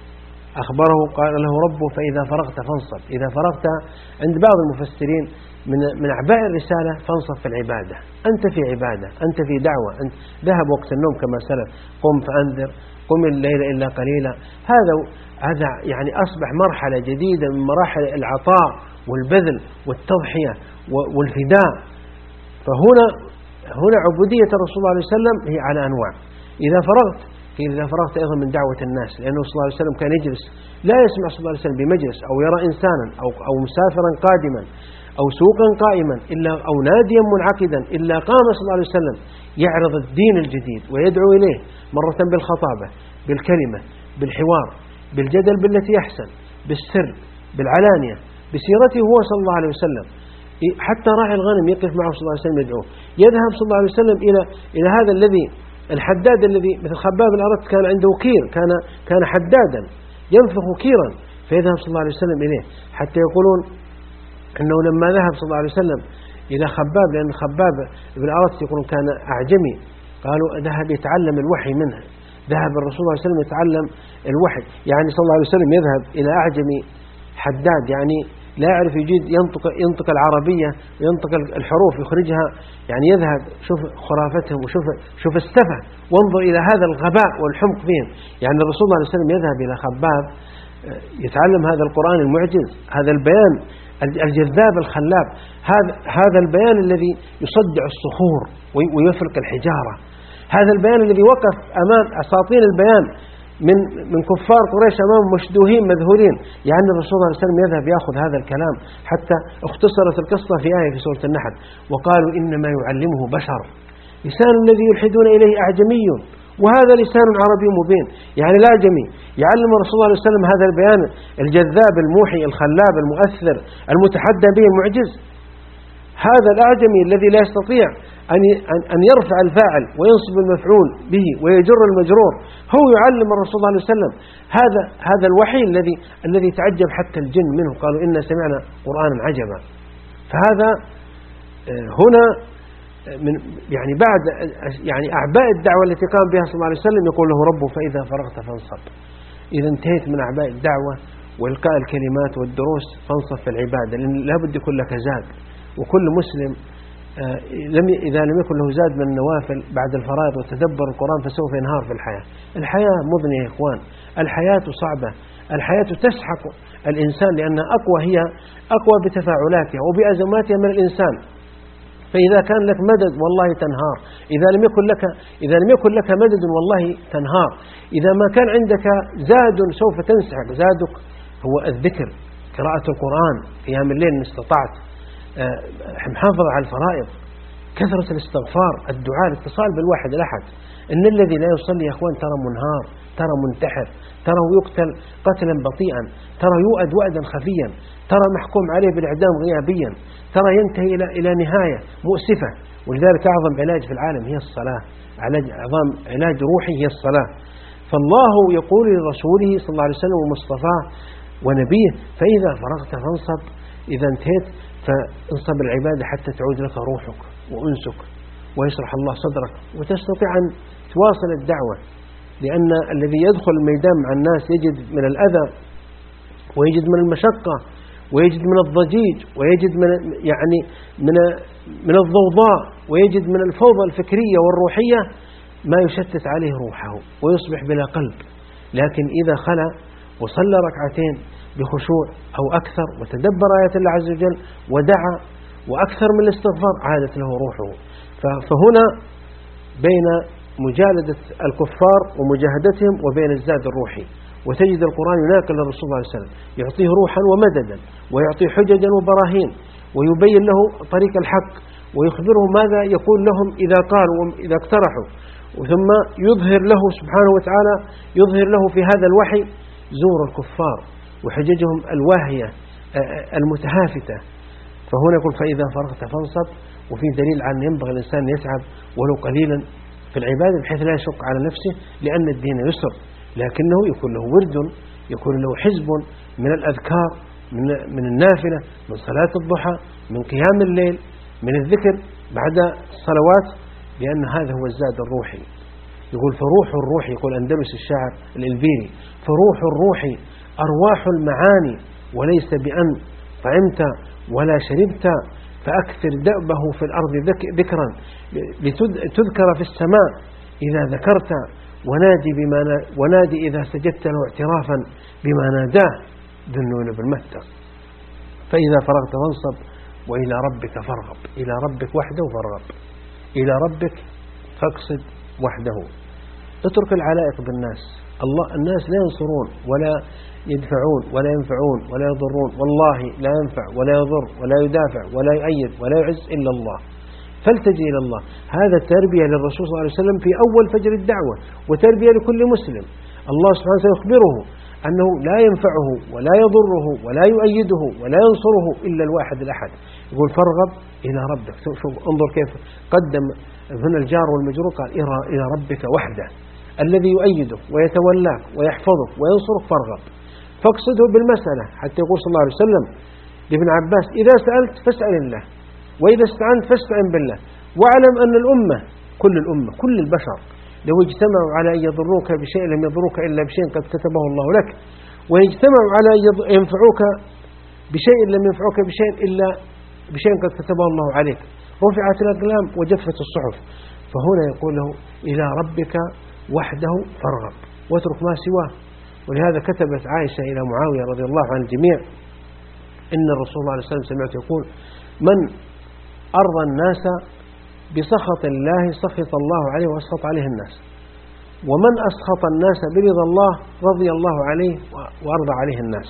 أخبره قال له ربه فإذا فرغت فانصب. إذا فرغت عند بعض المفسرين من أعباء الرسالة فانصب في العبادة، أنت في عبادة، أنت في دعوة، أنت ذهب وقت النوم كما سلف، قم فأنذر، قم الليل إلا قليلا. هذا يعني أصبح مرحلة جديدة من مراحل العطاء والبذل والتضحية والفداء. فهنا عبودية الرسول صلى الله عليه وسلم هي على أنواع. إذا فرغت أيضا من دعوة الناس، لأنه صلى الله عليه وسلم كان يجلس لا يسمع صلى الله عليه وسلم بمجلس أو يرى إنسانا أو مسافرا قادما أو سوقا قائما أو ناديا منعقدا إلا قام صلى الله عليه وسلم يعرض الدين الجديد ويدعو إليه، مرة بالخطابة، بالكلمة، بالحوار، بالجدل بالتي يحسن، بالسر، بالعلانية، بسيرته هو صلى الله عليه وسلم. حتى راعي الغنم يقف معه صلى الله عليه وسلم يدعوه. يذهب صلى الله عليه وسلم إلى هذا الذي الحداد الذي مثل خباب الأرض كان عنده كير، كان حدادا ينفخ كيرا، فيذهب صلى الله عليه وسلم إليه. حتى يقولون أنه لما ذهب صلى الله عليه وسلم إلى خباب، لأن خباب بن الأرض يقولون كان أعجمي، قالوا ذهب يتعلم الوحي منه، ذهب الرسول صلى الله عليه وسلم يتعلم الوحي، يعني صلى الله عليه وسلم يذهب إلى أعجمي حداد يعني لا يعرف يجيد ينطق العربية وينطق الحروف يخرجها، يعني يذهب، شوف خرافتهم وشوف السفه، وانظر إلى هذا الغباء والحمق فيهم. يعني الرسول صلى الله عليه وسلم يذهب إلى خباب يتعلم هذا القرآن المعجز، هذا البيان الجذاب الخلاب، هذا البيان الذي يصدع الصخور ويفرق الحجارة، هذا البيان الذي وقف أمام أساطين البيان من كفار قريش أمام مشدوهين مذهولين. يعني الرسول صلى الله عليه وسلم يذهب يأخذ هذا الكلام، حتى اختصرت القصة في آية في سورة النحل، وقالوا إنما يعلمه بشر، لسان الذي يلحدون إليه أعجمي وهذا لسان عربي مبين. يعني الأعجمي يعلم الرسول صلى الله عليه وسلم هذا البيان الجذاب الموحي الخلاب المؤثر المتحدى به المعجز. هذا الأعجمي الذي لا يستطيع أن يرفع الفاعل وينصب المفعول به ويجر المجرور، هو يعلم الرسول صلى الله عليه وسلم هذا الوحي الذي تعجب حتى الجن منه، قالوا إنا سمعنا قرآنا عجبا. فهذا هنا يعني بعد يعني أعباء الدعوة التي قام بها صلى الله عليه وسلم يقول له ربه فإذا فرغت فانصب. إذا انتهيت من أعباء الدعوة وإلقاء الكلمات والدروس فانصب في العبادة، لأن لابد يكون لك زاد. وكل مسلم إذا لم يكن له زاد من النوافل بعد الفرائض وتدبر القرآن فسوف ينهار في الحياة. الحياة مضنية يا إخوان، الحياة صعبة، الحياة تسحق الإنسان لأنها هي أقوى بتفاعلاتها وبأزماتها من الإنسان. فإذا كان لك مدد والله تنهار، إذا لم يكن لك مدد والله تنهار. إذا ما كان عندك زاد سوف تنسحق. زادك هو الذكر، قراءة القرآن، قيام الليل إن استطعت، محافظة على الفرائض، كثرة الاستغفار، الدعاء، الاتصال بالواحد الأحد. إن الذي لا يصلي يا أخوان ترى منهار، ترى منتحر، ترى يقتل قتلا بطيئا، ترى يؤد وأدا خفيا، ترى محكوم عليه بالإعدام غيابيا، ترى ينتهي إلى نهاية مؤسفة. ولذلك أعظم علاج في العالم هي الصلاة، أعظم علاج روحي هي الصلاة. فالله يقول لرسوله صلى الله عليه وسلم ومصطفاه ونبيه فإذا فرغت فانصب، إذا انتهيت فانصب العبادة حتى تعود لك روحك وأنسك ويشرح الله صدرك وتستطيع أن تواصل الدعوة. لأن الذي يدخل الميدان مع الناس يجد من الأذى ويجد من المشقة ويجد من الضجيج ويجد من الضوضاء ويجد من الفوضى الفكرية والروحية ما يشتت عليه روحه ويصبح بلا قلب. لكن إذا خلى وصلى ركعتين بخشوع أو أكثر وتدبر آيات الله عز وجل ودعا وأكثر من الاستغفار عادت له روحه. فهنا بين مجالدة الكفار ومجاهدتهم وبين الزاد الروحي. وتجد القرآن يناقل للرسول صلى الله عليه وسلم، يعطيه روحا ومددا، ويعطيه حججا وبراهين، ويبين له طريق الحق، ويخبره ماذا يقول لهم إذا قالوا وإذا اقترحوا، ثم يظهر له سبحانه وتعالى، يظهر له في هذا الوحي زور الكفار وحججهم الواهية المتهافتة. فهنا يقول فإذا فرغت فانصب، وفي دليل على أن ينبغي الإنسان يتعب ولو قليلا في العبادة بحيث لا يشق على نفسه، لأن الدين يسر، لكنه يكون له ورد، يكون له حزب من الأذكار، من النافلة، من صلاة الضحى، من قيام الليل، من الذكر بعد الصلوات، لأن هذا هو الزاد الروحي. يقول فروح الروح، يقول أندلس الشاعر الإلبيري، فروح الروح أرواح المعاني، وليس بأن طعمت ولا شربت، فأكثر دأبه في الأرض ذكرا لتذكر في السماء إذا ذكرت، ونادي إذا سجدت له اعترافا بما ناداه ذنون بالمتى. فإذا فرغت فانصب وإلى ربك فارغب، إلى ربك وحده فارغب، إلى ربك فاقصد وحده. اترك العلائق بالناس، الناس لا ينصرون ولا يدفعون ولا ينفعون ولا يضرون، والله لا ينفع ولا يضر ولا يدافع ولا يؤيد ولا يعز إلا الله، فالتجئ إلى الله. هذا تربية للرسول صلى الله عليه وسلم في أول فجر الدعوة، وتربية لكل مسلم. الله سبحانه وتعالى يخبره أنه لا ينفعه ولا يضره ولا يؤيده ولا ينصره إلا الواحد الأحد. يقول فارغب إلى ربك. شوف انظر كيف قدم هنا الجار والمجرور، قال إلى ربك وحده الذي يؤيدك ويتولاك ويحفظك وينصرك، فارغب. فاقصده بالمسألة، حتى يقول صلى الله عليه وسلم لابن عباس إذا سألت فاسأل الله، وإذا استعنت فاستعن بالله، واعلم أن الأمة كل البشر لو اجتمعوا على أن يضروك بشيء لم يضروك إلا بشيء قد كتبه الله لك، ويجتمعوا على أن ينفعوك بشيء لم ينفعوك بشيء إلا بشيء قد كتبه الله عليك، رفعت الأقلام وجفت الصحف. فهنا يقول له إلى ربك وحده فارغب واترك ما سواه. ولهذا كتبت عائشة إلى معاوية رضي الله عن الجميع إن الرسول صلى الله عليه وسلم سمعت يقول من أرضى الناس بسخط الله سخط الله عليه وأسخط عليه الناس، ومن أسخط الناس برضا الله رضي الله عليه وأرضى عليه الناس.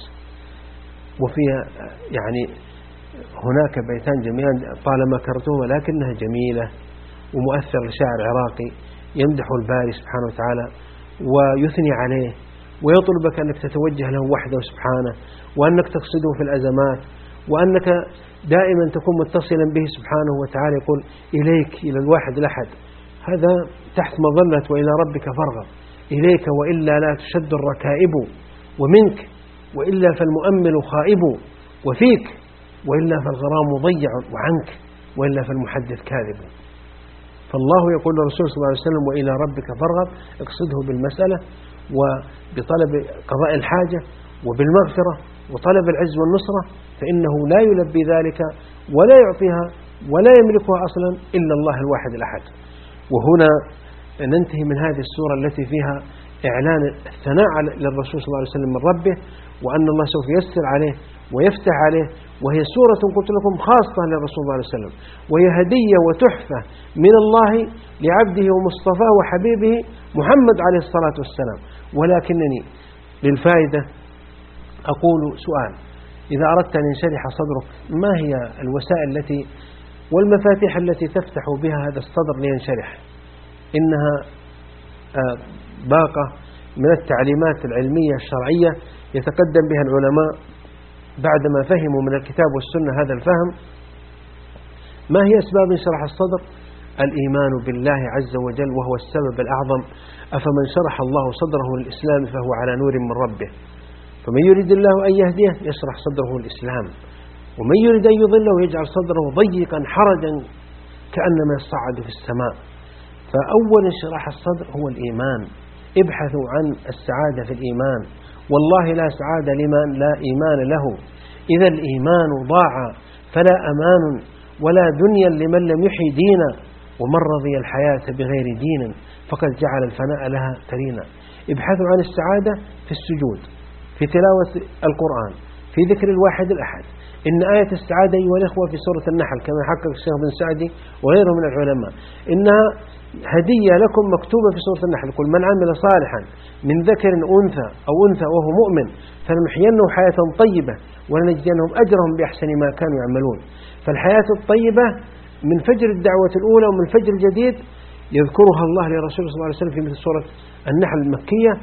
وفي يعني هناك بيتان جميلان طالما كرتوه ولكنها جميلة ومؤثر لشاعر عراقي يمدح الباري سبحانه وتعالى ويثني عليه ويطلبك أنك تتوجه له وحده سبحانه، وأنك تقصده في الأزمات، وأنك دائما تكون متصلا به سبحانه وتعالى. يقول إليك، إلى الواحد الأحد، هذا تحت مظلة وإلى ربك فارغب، إليك وإلا لا تشد الركائب، ومنك وإلا فالمؤمل خائب، وفيك وإلا فالغرام ضيع، وعنك وإلا فالمحدث كاذب. فالله يقول للرسول صلى الله عليه وسلم وإلى ربك فارغب، اقصده بالمسألة وبطلب قضاء الحاجة وبالمغفرة وطلب العز والنصرة، فإنه لا يلبي ذلك ولا يعطيها ولا يملكها أصلا إلا الله الواحد الأحد. وهنا ننتهي من هذه السورة التي فيها إعلان الثناء للرسول صلى الله عليه وسلم من ربه، وأن الله سوف ييسر عليه ويفتح عليه، وهي سورة قلت لكم خاصة للرسول صلى الله عليه وسلم، وهي هدية وتحفة من الله لعبده ومصطفاه وحبيبه محمد عليه الصلاة والسلام. ولكنني للفائدة أقول سؤال: إذا أردت أن ينشرح صدرك ما هي الوسائل والمفاتيح التي تفتح بها هذا الصدر لينشرح؟ إنها باقة من التعليمات العلمية الشرعية يتقدم بها العلماء بعدما فهموا من الكتاب والسنة هذا الفهم. ما هي أسباب انشراح الصدر؟ الإيمان بالله عز وجل وهو السبب الأعظم. أفمن شرح الله صدره للإسلام فهو على نور من ربه، فمن يريد الله أن يهديه يشرح صدره للإسلام، ومن يريد أن يضله يجعل صدره ضيقا حرجا كأنما يصعد في السماء. فأول انشراح الصدر هو الإيمان. ابحثوا عن السعادة في الإيمان، والله لا سعادة لمن لا إيمان له. إذا الإيمان ضاع فلا أمان ولا دنيا لمن لم يحي دينا، ومن رضي الحياة بغير دين فقد جعل الفناء لها ترينا. ابحثوا عن السعادة في السجود، في تلاوة القرآن، في ذكر الواحد الأحد. إن آية السعادة أيها الأخوة في سورة النحل كما حقق الشيخ بن سعدي وغيره من العلماء، إنها هدية لكم مكتوبة في سورة النحل: قل من عمل صالحا من ذكر أو أنثى وهو مؤمن فلنحيينه حياة طيبة ولنجزينهم أجرهم بأحسن ما كانوا يعملون. فالحياة الطيبة من فجر الدعوة الأولى ومن فجر الجديد يذكرها الله لرسوله صلى الله عليه وسلم في مثل سورة النحل المكية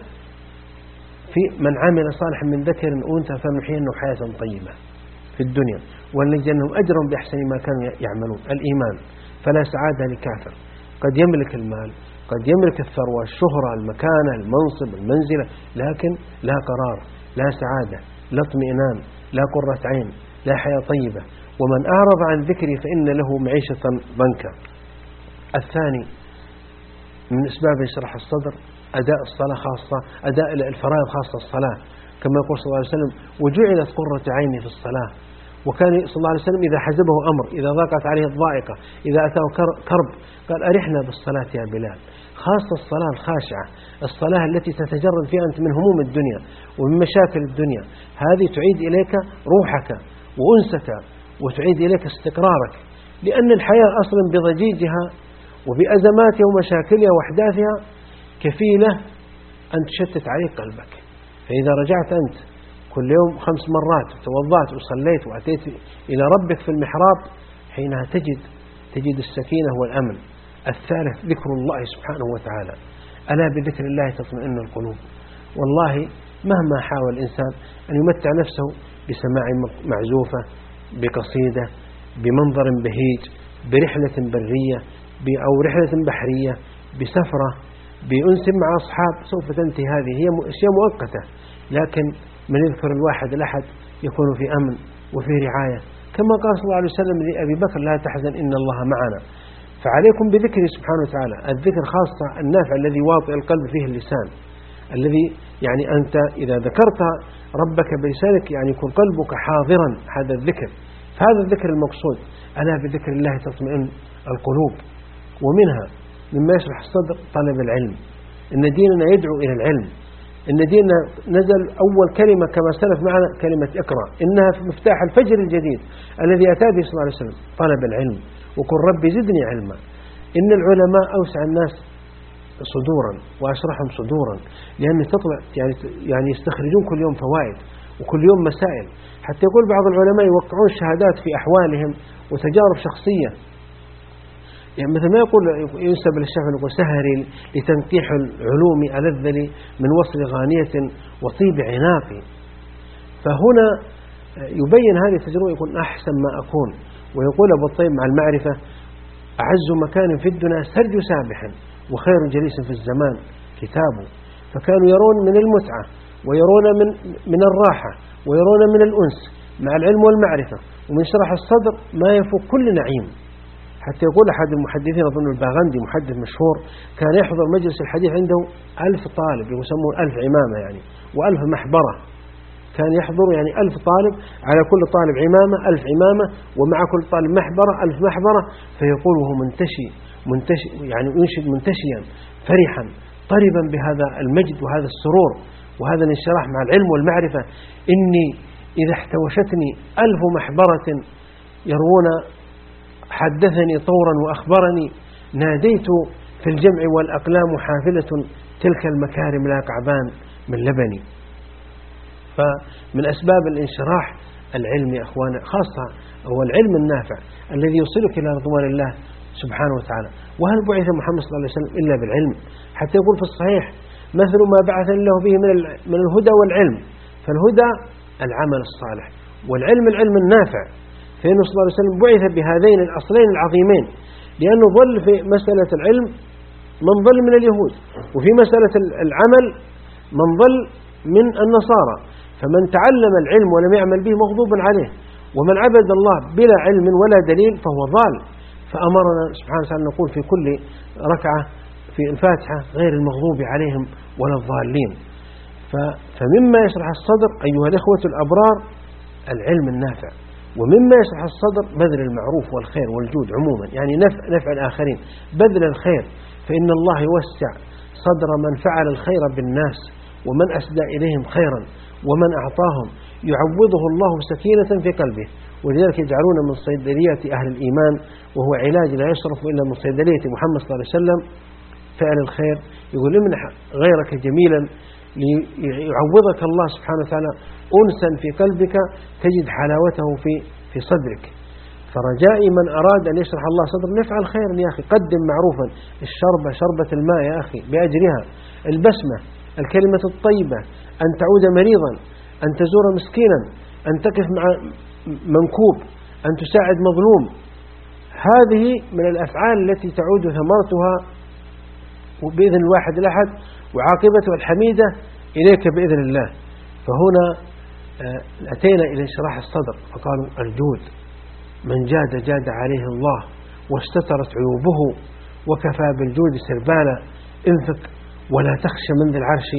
في من عمل صالحا من ذكر أو أنثى فلنحيينه حياة طيبة في الدنيا ولنجزينهم أجرهم بأحسن ما كانوا يعملون. الإيمان، فلا سعادة لكافر قد يملك المال، قد يملك الثروة، الشهرة، المكانة، المنصب، المنزلة، لكن لا قرار، لا سعادة، لا اطمئنان، لا قرة عين، لا حياة طيبة. ومن أعرض عن ذكري فإن له معيشة ضنكا. الثاني من أسباب يشرح الصدر أداء الصلاة، خاصة أداء الفرائض، خاصة الصلاة، كما يقول صلى الله عليه وسلم: وجعلت قرة عيني في الصلاة. وكان صلى الله عليه وسلم إذا حزبه أمر، إذا ضاقت عليه الضائقة، إذا أتاه كرب، قال: أرحنا بالصلاة يا بلال. خاصة الصلاة الخاشعة، الصلاة التي تتجرد فيها أنت من هموم الدنيا ومن مشاكل الدنيا، هذه تعيد إليك روحك وأنسك وتعيد إليك استقرارك، لأن الحياة أصلا بضجيجها وبأزماتها ومشاكلها وأحداثها كفيلة أن تشتت عليك قلبك. فإذا رجعت أنت كل يوم 5 مرات وتوضأت وصليت وأتيت إلى ربك في المحراب، حينها تجد السكينة والأمن. الثالث ذكر الله سبحانه وتعالى: ألا بذكر الله تطمئن القلوب. والله مهما حاول الإنسان أن يمتع نفسه بسماع معزوفة، بقصيدة، بمنظر بهيج، برحلة برية أو رحلة بحرية، بسفرة، بأنس مع أصحاب، سوف تنتهي. هذه هي أشياء مؤقتة، لكن من يذكر الواحد الأحد يكون في أمن وفي رعاية، كما قال صلى الله عليه وسلم لأبي بكر: لا تحزن إن الله معنا. فعليكم بذكره سبحانه وتعالى، الذكر خاصة النافع الذي واطئ القلب فيه اللسان، الذي يعني أنت إذا ذكرت ربك بلسانك يعني يكون قلبك حاضرا هذا الذكر. فهذا الذكر المقصود: ألا بذكر الله تطمئن القلوب. ومنها مما يشرح الصدر طلب العلم. إن ديننا يدعو إلى العلم، إن ديننا نزل أول كلمة كما سلف معنا كلمة اقرأ، إنها في مفتاح الفجر الجديد الذي أتى به صلى الله عليه وسلم. طلب العلم، وقل ربي زدني علما. إن العلماء أوسع الناس صدورا وأشرحهم صدورا، لأن تطلع يعني يستخرجون كل يوم فوائد وكل يوم مسائل. حتى يقول بعض العلماء يوقعون شهادات في أحوالهم وتجارب شخصية، يعني مثل ما يقول ينسب للشافعي يقول: سهري لتنقيح العلوم ألذ لي من وصل غانية وطيب عناقي. فهنا يبين هذه التجربة، يكون أحسن ما أكون. ويقول أبو الطيب مع المعرفة: أعز مكان في الدنيا سرج سابح، وخير جليس في الزمان كتابه. فكانوا يرون من المتعة ويرون من الراحة ويرون من الأنس مع العلم والمعرفة ومن شرح الصدر ما يفوق كل نعيم. حتى يقول أحد المحدثين أظن الباغندي محدث مشهور: كان يحضر مجلس الحديث عنده 1000 طالب، يسمون 1000 عمامة يعني، و1000 محبرة. كان يحضر يعني 1000 طالب، على كل طالب عمامة، 1000 عمامة، ومع كل طالب محبرة، 1000 محبرة. فيقول وهو منتشي يعني ينشد منتشيا فرحا طربا بهذا المجد وهذا السرور وهذا الانشراح مع العلم والمعرفة: إني إذا احتوشتني 1000 محبرة يروون حدثني طورا وأخبرني، ناديت في الجمع والأقلام حافلة تلك المكارم لا قعبان من لبني. فمن أسباب الانشراح العلم يا أخوانا، خاصة هو العلم النافع الذي يوصلك إلى رضوان الله سبحانه وتعالى. وهل بعث محمد صلى الله عليه وسلم إلا بالعلم؟ حتى يقول في الصحيح: مثل ما بعث الله به من الهدى والعلم. فالهدى العمل الصالح، والعلم العلم النافع. فإنه صلى الله عليه وسلم بعث بهذين الأصلين العظيمين، لأنه ظل في مسألة العلم من ظل من اليهود، وفي مسألة العمل من ظل من النصارى. فمن تعلم العلم ولم يعمل به مغضوب عليه، ومن عبد الله بلا علم ولا دليل فهو ضال. فأمرنا سبحانه وتعالى نقول في كل ركعة في الفاتحة: غير المغضوب عليهم ولا الضالين. فمما يشرح الصدر أيها الإخوة الأبرار العلم النافع، ومما يشرح الصدر بذل المعروف والخير والجود عموما، يعني نفع الآخرين، بذل الخير. فإن الله يوسع صدر من فعل الخير بالناس ومن أسدى إليهم خيرا، ومن أعطاهم يعوضه الله سكينة في قلبه. ولذلك يجعلون من صيدليات أهل الإيمان، وهو علاج لا يصرف إلا من صيدلية محمد صلى الله عليه وسلم، فعل الخير. يقول امنح غيرك جميلا ليعوضك الله سبحانه وتعالى أنسا في قلبك تجد حلاوته في صدرك. فرجائي من أراد أن يشرح الله صدره نفعل خيرا يا أخي. قدم معروفا، الشربة شربة الماء يا أخي بأجرها، البسمة، الكلمة الطيبة، أن تعود مريضا، أن تزور مسكينا، أن تقف مع منكوب، أن تساعد مظلوم. هذه من الأفعال التي تعود ثمرتها بإذن الواحد الأحد وعاقبتها الحميدة إليك بإذن الله. فهنا أتينا إلى شرح الصدر، فقالوا الجود من جاد جاد عليه الله واستترت عيوبه وكفى بالجود سربالا. انفق ولا تخشى من ذي العرش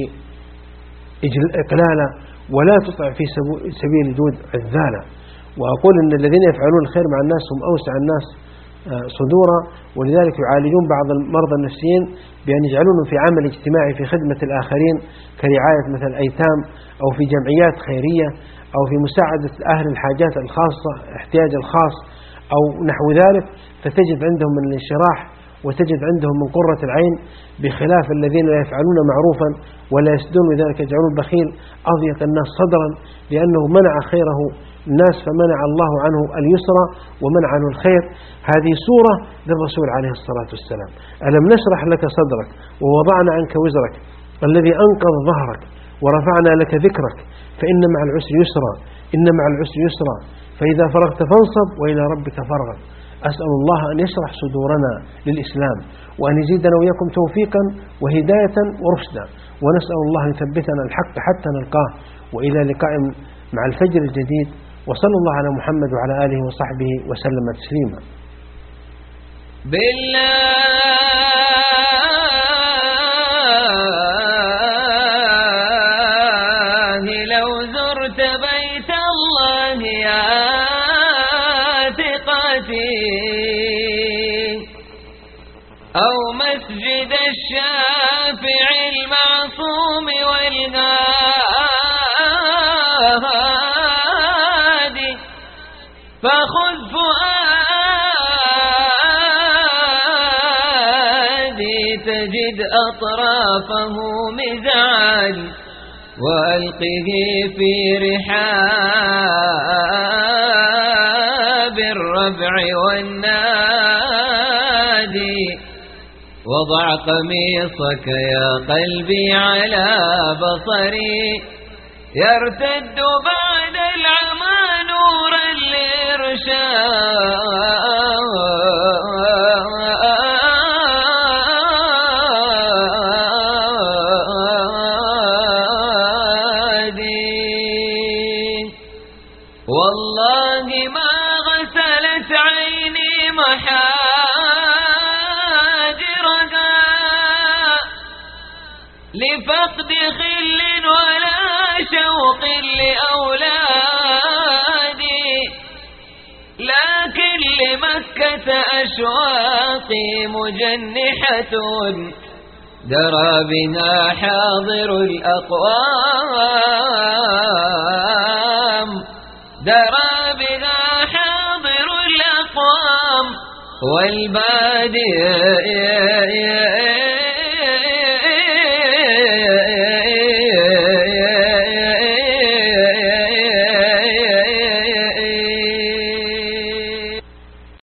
إقلالا ولا تطع في سبيل الجود عذالا. وأقول أن الذين يفعلون الخير مع الناس هم أوسع الناس صدورا، ولذلك يعالجون بعض المرضى النفسيين بأن يجعلونهم في عمل اجتماعي في خدمة الآخرين كرعاية مثل الأيتام، أو في جمعيات خيرية، أو في مساعدة أهل الحاجات الخاصة احتياج الخاص أو نحو ذلك، فتجد عندهم من الانشراح وتجد عندهم من قرة العين، بخلاف الذين لا يفعلون معروفا ولا يسدون، لذلك يجعلون البخيل أضيق الناس صدرا لأنه منع خيره الناس فمنع الله عنه اليسرى ومنع عنه الخير. هذه سورة للرسول عليه الصلاة والسلام. ألم نشرح لك صدرك ووضعنا عنك وزرك الذي أنقض ظهرك ورفعنا لك ذكرك فإن مع العسر يسرا إن مع العسر يسرا فإذا فرغت فانصب وإلى ربك فارغب. أسأل الله أن يشرح صدورنا للإسلام وأن يزيدنا وإياكم توفيقا وهداية ورشدا، ونسأل الله أن يثبتنا الحق حتى نلقاه. وإلى لقاء مع الفجر الجديد، وصلى الله على محمد وعلى آله وصحبه وسلم تسليما. بالله لو زرت بيت الله يا ثقتي أو مسجد الشافع المعصوم والهادي فخذ فؤادي تجد أطرافه مزعاج وألقه في رحاب الربع والنادي وضع قميصك يا قلبي على بصري يرتد بعد العمى نورا للإرشاد. والله ما غسلت عيني محاجرها لفقد خل ولا شوق لأولادي، لكن لمكة أشواقي مجنحة درى بنا حاضر الأقوام درى بنا حاضر الأقوام والبادئ